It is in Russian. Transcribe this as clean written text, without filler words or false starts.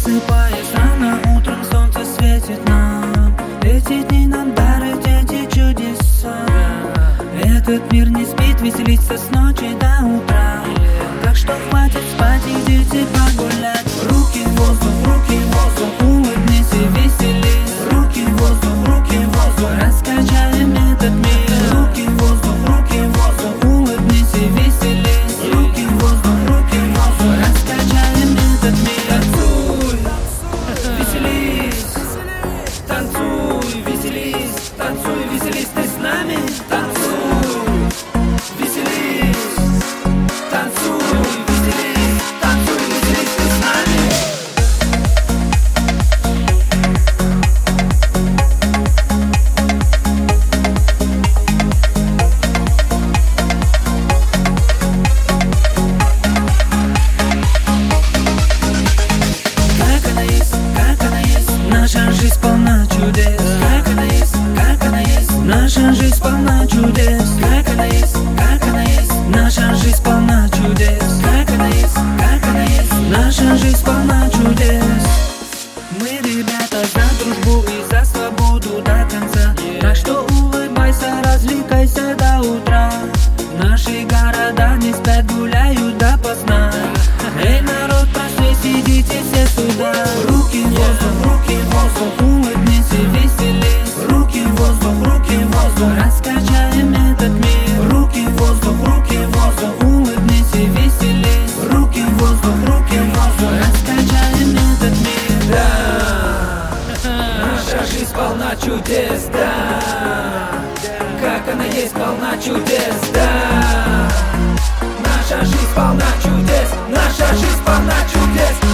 Просыпаясь рано утром, солнце светит нам. Эти дни нам дарят эти чудеса. Этот мир не спит, веселится с ночи до утра. Так что хватит спать, идите погулять. Руки в воздух, улыбнись и веселись. Руки в воздух, раскачаем этот мир. Руки в воздух, улыбнись и веселись. Руки в воздух, раскачаем этот мир. Танцуй, веселись, танцуй, веселись, танцуй, веселись, ты с нами? Танцуй, веселись, танцуй, веселись, танцуй, веселись, ты с нами? Наша жизнь полна чудес. Как она есть, как она есть. Наша жизнь полна чудес. Как она есть, как она есть. Наша жизнь полна чудес. Как она есть, как она есть. Наша жизнь полна чудес. Мы, ребята, за дружбу и за свободу до конца. Так что улыбайся, развлекайся до утра. Наши города не спят, гуляют допоздна. Эй, народ, проснись, идите все сюда. Руки в воздух, улыбнись и веселись. Руки в воздух, раскачаем этот мир. Руки в воздух, улыбнись и веселись. Руки в воздух, раскачаем этот мир. Да, наша жизнь полна чудес, да. Как она есть, полна чудес, да. Наша жизнь полна чудес, наша жизнь полна чудес.